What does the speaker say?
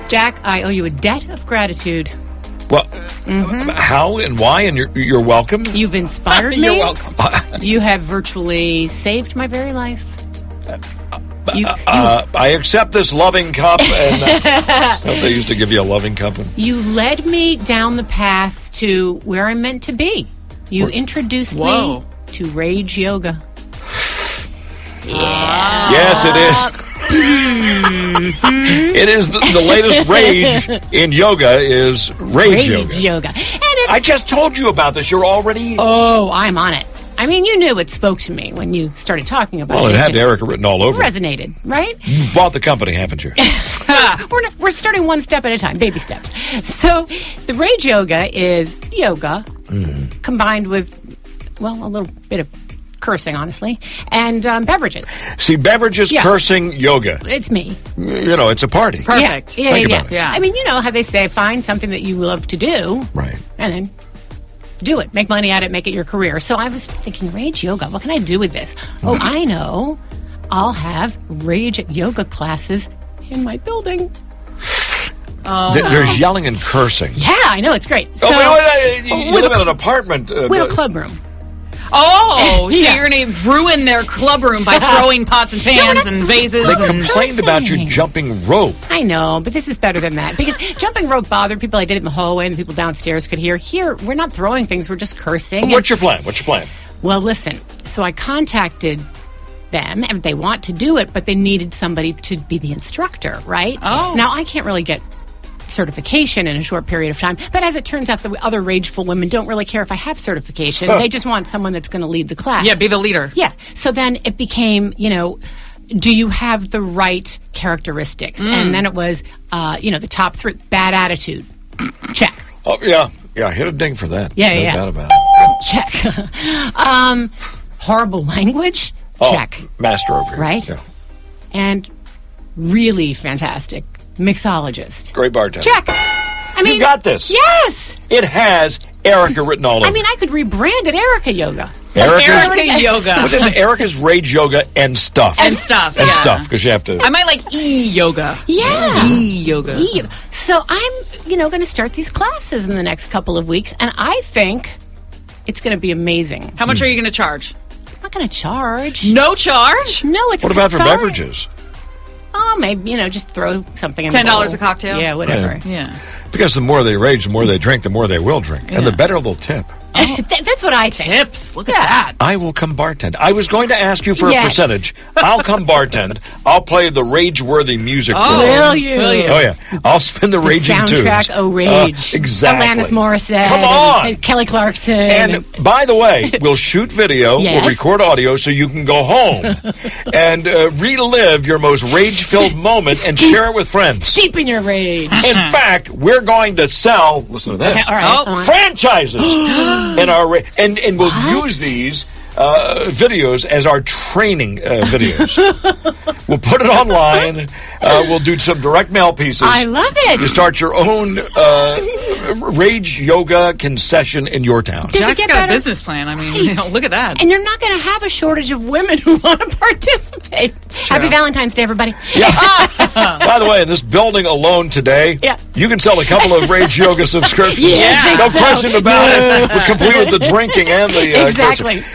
Jack, I owe you a debt of gratitude. Well, how and why? And you're welcome. You've inspired me. You're welcome. You have virtually saved my very life. I accept this loving cup. And so they used to give you a loving cup. You led me down the path to where I'm meant to be. You introduced me to Rage Yoga. Yeah. Yes, it is. It is the latest rage in yoga is rage yoga. And it's, I just told you about this. You're already... Oh, I'm on it. I mean, you knew it spoke to me when you started talking about it. Well, it had Erica written all over it. Resonated, right? You've bought the company, haven't you? We're starting one step at a time, baby steps. So the Rage Yoga is yoga combined with, well, a little bit of cursing, honestly, and beverages. See, beverages, cursing, yoga. It's me. You know, it's a party. Perfect. Yeah, Think about it. I mean, you know how they say, find something that you love to do. Right. And then do it. Make money at it. Make it your career. So I was thinking, Rage Yoga, what can I do with this? Oh, I know. I'll have Rage Yoga classes in my building. There's yelling and cursing. Yeah, I know. It's great. So, you live in an apartment. we have a club room. Oh, so you're going to ruin their club room by throwing pots and pans and vases. They and complained about your jumping rope. I know, but this is better than that. Because jumping rope bothered people. I did it in the hallway and people downstairs could hear. Here, we're not throwing things. We're just cursing. What's your plan? Well, listen. So I contacted them, and they want to do it, but they needed somebody to be the instructor, right? Oh. Now, I can't really get certification in a short period of time, but as it turns out, the other rageful women don't really care if I have certification. They just want someone that's going to lead the class. Yeah, be the leader. Yeah. So then it became, do you have the right characteristics? And then it was, the top 3. Bad attitude. Check. Oh, yeah. Yeah, hit a ding for that. Yeah, no doubt about it. Check. Horrible language. Check. Master over here. Right? Yeah. And really fantastic mixologist. Great bartender. Check. I mean, you got this. Yes. It has Erica written all over. I mean, I could rebrand it Erica Yoga. Erica Yoga. What's it? Erica's Rage Yoga and stuff. And stuff. And stuff, because you have to... I might like E-yoga. Yeah. E-yoga. So I'm, going to start these classes in the next couple of weeks, and I think it's going to be amazing. How much are you going to charge? I'm not going to charge. No charge? No, it's What about for cathartic. beverages? Oh, maybe, just throw something in $10 the bowl. a cocktail? Yeah, whatever. Yeah. Because the more they rage, the more they drink, the more they will drink. And the better they'll tip. That's what I think. Tips. Look at that. I will come bartend. I was going to ask you for a Yes. percentage. I'll come bartend. I'll play the rage-worthy music. for you. Will you? Oh, yeah. I'll spin the raging tunes. Soundtrack, Oh Rage. Exactly. Alanis Morissette. Come on. And Kelly Clarkson. And by the way, we'll shoot video, Yes. we'll record audio so you can go home and relive your most rage-filled moment and share it with friends. Steep in your rage. In fact, we're going to sell, listen to this, Okay, all right. Go on. franchises in our and we'll use these videos as our training videos. We'll put it online. We'll do some direct mail pieces. I love it. You start your own Rage Yoga concession in your town. Does it Jack's get got better? a business plan. I mean, Right. look at that. And you're not going to have a shortage of women who want to participate. Happy Valentine's Day, everybody. By the way, in this building alone today, you can sell a couple of Rage Yoga subscriptions. Yeah, I no think so. question about it. We're complete with the drinking and the Exactly. cursing.